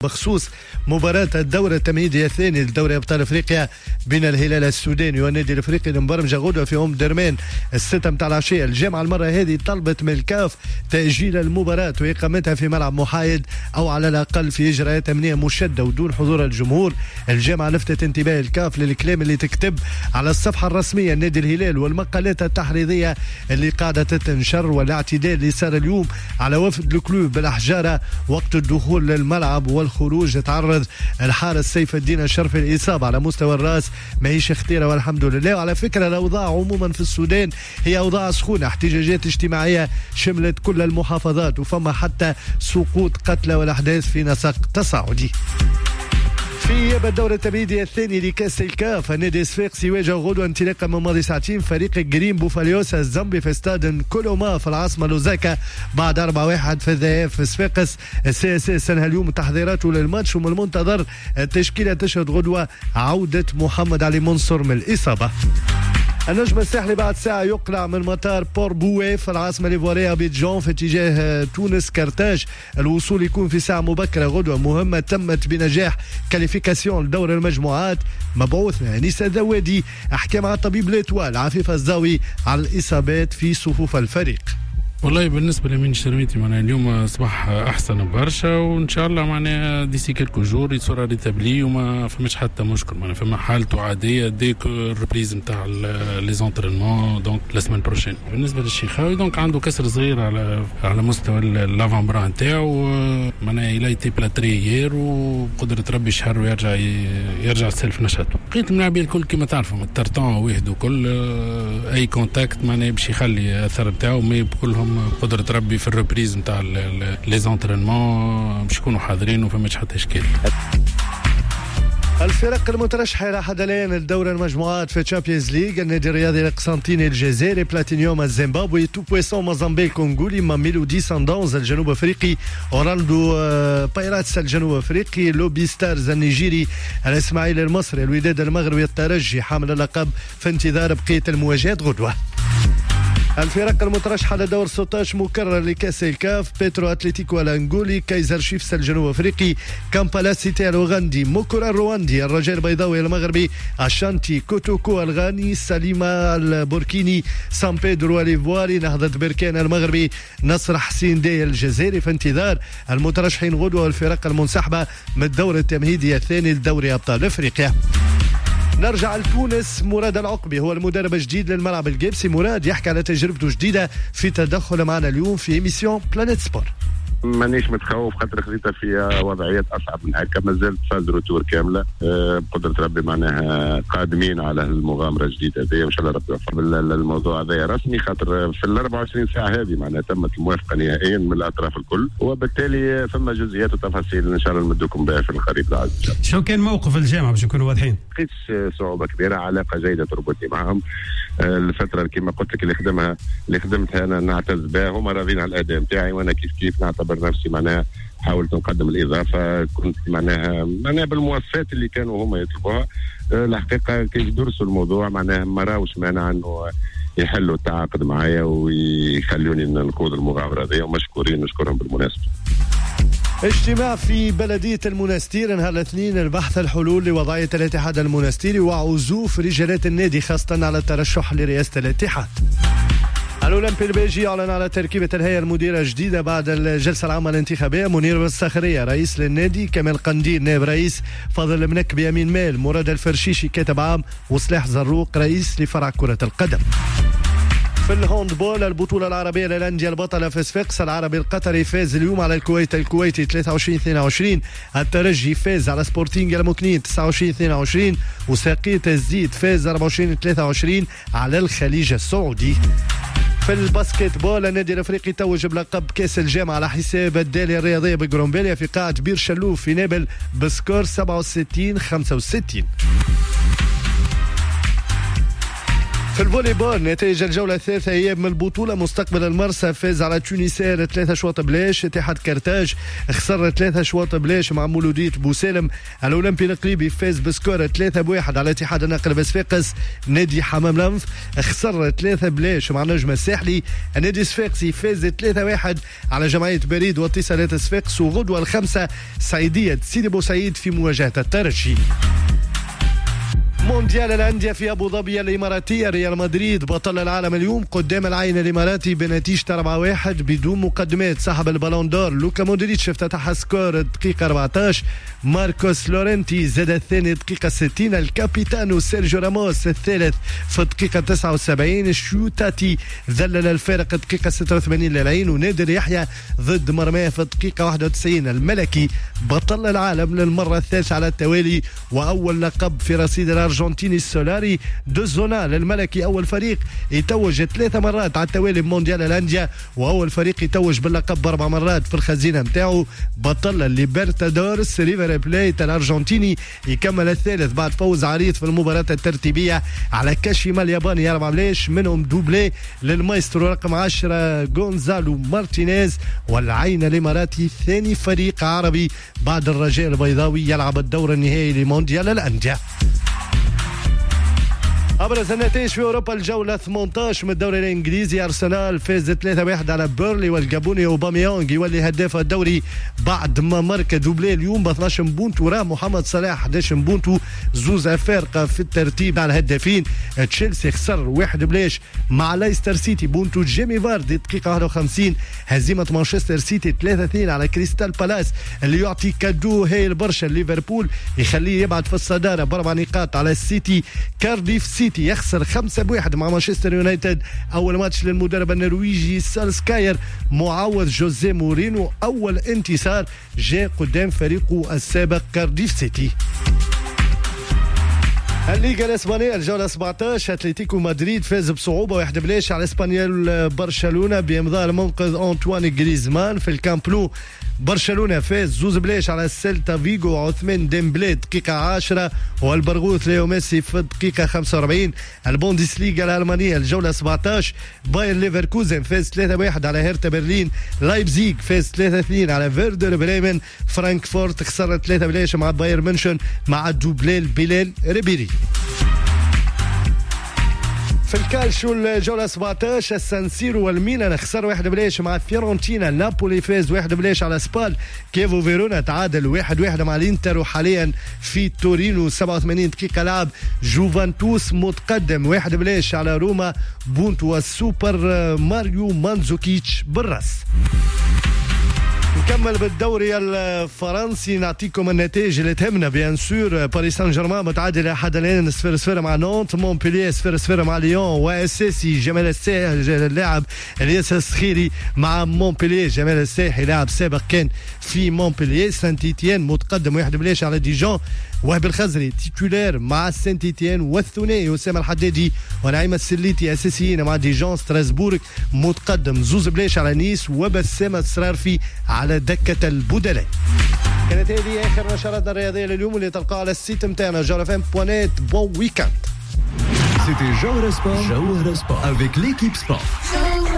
بخصوص مباراة الدورة التمهيدية الثاني لدوري أبطال أفريقيا بين الهلال السوداني والنادي الأفريقي المبرمجة غدوة في أم درمان 6 متاع العشية. الجامعة المرة هذه طلبت من الكاف تأجيل المباراة وإقامتها في ملعب محايد أو على الأقل في إجراءات أمنية مشدة ودون حضور الجمهور. الجامعة لفتت انتباه الكاف للكلام اللي تكتب على الصفحة الرسمية النادي الهلال والمقالات التحريضية اللي قاعدة تنشر والاعتداء اللي صار اليوم على وفد الكلوب بالأحجارة وقت الدخول للملعب والخروج. تعرض الحارس سيف الدين الشرفي الإصابة على مستوى الرأس ماهيش اختيره والحمد لله. وعلى فكرة الأوضاع عموما في السودان هي أوضاع سخونة، احتجاجات اجتماعية شملت كل المحافظات وفما حتى سقوط قتلى والأحداث في نسق تصاعدي. في إياب الدورة التمهيدية الثاني لكأس الكاف النادي الصفاقسي يواجه غدوة انطلاقا من ماضي ساعتين فريق جرين بوفاليوس الزامبي في استاد كولوما في العاصمة لوزاكا بعد 4-1 في الذهاب في صفاقس. السي اس اس انهى اليوم تحضيراته للماتش ومن المنتظر التشكيلة تشهد غدوة عودة محمد علي منصور من الإصابة. النجم الساحلي بعد ساعة يقلع من مطار بور بوي في العاصمة الإيفوارية أبيجان في اتجاه تونس كرتاج. الوصول يكون في ساعة مبكرة غدوة مهمة تمت بنجاح كاليفيكاسيون لدور المجموعات. مبعوثنا أنيس الذوادي أحكام على الطبيب ليتوال عفيف الزاوي على الإصابات في صفوف الفريق. والله بالنسبه لمين شرميتي معناها اليوم اصبح احسن برشا وان شاء الله معناها ديسي كيلكو جور يصير ريتابلي وما فماش حتى مشكل معناها فما حالته عاديه ديك الريبريز نتاع لي زونترينمون دونك لا سيمين بروشين. بالنسبه للشيخاوي دونك عنده كسر صغير على مستوى لافان برا نتاعو معناها يلايتي بلاتريير وقدره ربي شهر ويرجع السلف نشاطه. بقيت الملاعبين الكل كما تعرفوا الترتان واحد وكل اي كونتاكت معناها باش يخلي اثر نتاعو مي كلهم قدرة ربي في الريبريز نتاع لي زونترينمون باش يكونوا حاضرين وفماش حتى اشكال. الفرق المترشحة إلى حد الآن الدورة المجموعات في تشامبيونز ليج النادي الرياضي القسنطيني الجزائري بلاتينيوم الزيمبابوي تو بويسون موزامبيق الكونغولي ميلودي سانداونز الجنوب أفريقي أورلاندو بايراتس الجنوب أفريقي لوبي ستارز النيجيري الإسماعيلي المصري الوداد المغربي الترجي حامل اللقب في انتظار بقية المواجهات غدوة. الفرق المترشحة لدور 16 مكرر لكأس الكاف بيترو أتليتيكو الأنغولي كايزر شيفس الجنوب أفريقي كامبالا سيتي الأوغندي موكورا الرواندي الرجاء البيضاوي المغربي أشانتي كوتوكو الغاني سليمة البوركيني سان بيدرو الإيفواري نهضة بركان المغربي نصر حسين دي الجزائري في انتظار المترشحين غدوة والفرق المنسحبة من الدور التمهيدي الثاني لدوري أبطال أفريقيا. نرجع لتونس. مراد العقبي هو المدرب الجديد للملعب الجيبسي. مراد يحكي على تجربته جديدة في تدخل معنا اليوم في إيميسيون بلانيت سبور. مانيش متخوف خاطر خذيتها في وضعيات اصعب من هكا مازالت فاز روتور كامله بقدره ربي معناها قادمين على المغامره الجديده هذه وان شاء الله ربي يوفق. الموضوع هذا رسمي خاطر في ال 24 ساعه هذه معناها تمت الموافقه نهائيا من الاطراف الكل وبالتالي ثم جزئيات وتفاصيل ان شاء الله نمدكم بها في القريب العاجل. شو كان موقف الجامعه باش نكونوا واضحين؟ لقيت صعوبه كبيره علاقه جيده تربطني معهم الفتره كما قلت لك اللي خدمتها انا نعتز بها هما راضين على الاداء نتاعي وانا كيف نعتبر نفسي معناها حاولت نقدم الإضافة كنت معناها بالمواصفات اللي كانوا هم يطلبوها. الحقيقة كيف درسوا الموضوع معناها ما راوش مانع انه يحلوا التعاقد معايا ويخلوني نقود المغامرة هذه ومشكورين نشكرهم بالمناسبة. اجتماع في بلدية المنستير نهار الاثنين البحث الحلول لوضعية الاتحاد المنستيري وعزوف رجالات النادي خاصة على الترشح لرئاسة الاتحاد. الأولمبي البيجي أعلن على تركيبة الهيئة المديرة الجديدة بعد الجلسة العامة الانتخابية. منير الصخرية رئيس للنادي، كمال قنديل نائب رئيس، فاضل المنكبي أمين مال، مراد الفرشيشي كاتب عام، وصلاح زروق رئيس لفرع كرة القدم. في الهاندبول البطولة العربية للأندية البطلة في صفاقس العربي القطري فاز اليوم على الكويتي 23-22. الترجي فاز على سبورتينج المكنين 29-22 وساقية الزيت فاز 24-23 على الخليج السعودي. في الباسكت بول النادي الافريقي توج بلقب كاس الجامعه على حساب الداليه الرياضيه بجرومبيليا في قاعه بير شلوف في نابل بسكور 67-65. في في الفولي بول نتائج الجولة الثالثة أيام من البطولة. مستقبل المرسى فاز على تونسير 3 شواط بلاش. اتحاد كرتاج خسر 3 شواط بلاش مع مولودية بوسالم. الأولمبي القليبي فاز بسكور 3-1 على اتحاد النقل بصفاقس. نادي حمام لنف خسر 3 بلاش مع نجم الساحلي. النادي الصفاقسي فاز 3-1 على جمعية بريد واتصالات صفاقس. وغدوة الخمسة صعيدية سيدي بوسعيد في مواجهة الترجي. مونديال الأندية في أبو ظبي الإماراتية. ريال مدريد بطل العالم اليوم قدام العين الإماراتي بنتيجة 4-1 بدون مقدمات. صاحب البالون دور لوكا مودريتش افتتح سكور دقيقة 14. ماركوس لورنتي زاد الثاني دقيقة 60. الكابيتانو سيرجيو راموس الثالث في الدقيقة 79. شوتاتي ذلل الفارق دقيقة 86 للعين. ونادر يحيى ضد مرماه في الدقيقة 91. الملكي بطل العالم للمرة الثالثة على التوالي وأول لقب في رصيد الأرجنتيني السولاري. دوزونا للملكي أول فريق يتوج 3 مرات على التوالي بمونديال الأندية وأول فريق يتوج باللقب 4 مرات في الخزينة متاعه. بطل الليبرتادورس ريفر بليت الأرجنتيني يكمل الثالث بعد فوز عريض في المباراة الترتيبية على كاشيما الياباني 4 بلاش منهم دوبلي للمايسترو رقم 10 غونزالو مارتينيز. والعين الإماراتي ثاني فريق عربي بعد الرجاء البيضاوي يلعب الدور النهائي لمونديال الأندية. أبرز النتائج في أوروبا الجولة 18 من الدوري الإنجليزي. أرسنال فاز 3-1 على بيرلي والجابوني. أوباميانغ يولي هداف الدوري بعد ما مارك دوبلي اليوم ب 12 بونت. وراه محمد صلاح 11 بونت. زوز فارقة في الترتيب على الهدافين. تشيلسي خسر 1 بلاش مع لايستر سيتي. بونتو جيمي فاردي دقيقة 51. هزيمة مانشستر سيتي 3-2 على كريستال بالاس اللي يعطي كادو هايل برشا ليفربول يخليه يبعد في الصدارة ب4 نقاط على السيتي. كارديف سيتي يخسر 5-1 مع مانشستر يونايتد. أول ماتش للمدرب النرويجي سالسكاير معاوض جوزيه مورينو. أول انتصار جاء قدام فريقه السابق كارديف سيتي. الليغا الاسبانيه الجوله 17 اتلتيكو مدريد فاز بصعوبه 1 بلاش على اسبانيول برشلونه بامضاء المنقذ انطوان جريزمان في الكامب نو. برشلونه فاز 2 بلاش على السيلتا فيغو. عثمان ديمبلي دقيقه 10 والبرغوث ليو ميسي في الدقيقه 45. البوندسليغا الالمانيه الجوله 17 باير ليفركوزن فاز 3-1 على هيرتا برلين. لايبزيغ فاز 3-2 على فيردر بريمن. فرانكفورت خسر 3 بلاش مع باير ميونخ مع دوبليل بيلال ريبيري. في الكالشو الجولة 17 السانسيرو والميلان خسر 1 بلاش مع فيورنتينا. نابولي فاز 1 بلاش على سبال. كيفو فيرونا تعادل 1-1 مع الانتر. وحاليا في تورينو 87 دقيقة لعب. جوفانتوس متقدم 1 بلاش على روما. بونت والسوبر ماريو مانزوكيتش بالراس. نكمل بالدوري الفرنسي نعطيكم النتائج اللي تهمنا. بيان سور باريس سان جيرمان متعادل احد الان 0-0 مع نونت. مونبلييه 0-0 مع ليون. واساسي جمال الساحي اللاعب الياس السخيري مع مونبلييه. جمال الساحي لاعب سابق كان في مونبلييه. سانت إتيان متقدم 1 بلاش على ديجون. وهب الخزري تيتولير مع سانت إتيان. والثنائي أسامة الحدادي ونعيم السليتي اساسيين مع ديجون. ستراسبورغ متقدم 2 بلاش على نيس. وبسام السرارفي على دكة البدلاء. كانت هذه آخر نشراتنا الرياضية لليوم اللي تلقاها على السيت متاعنا جورفم.net. بون ويكاند. C'était Jawara Sport avec l'équipe sport.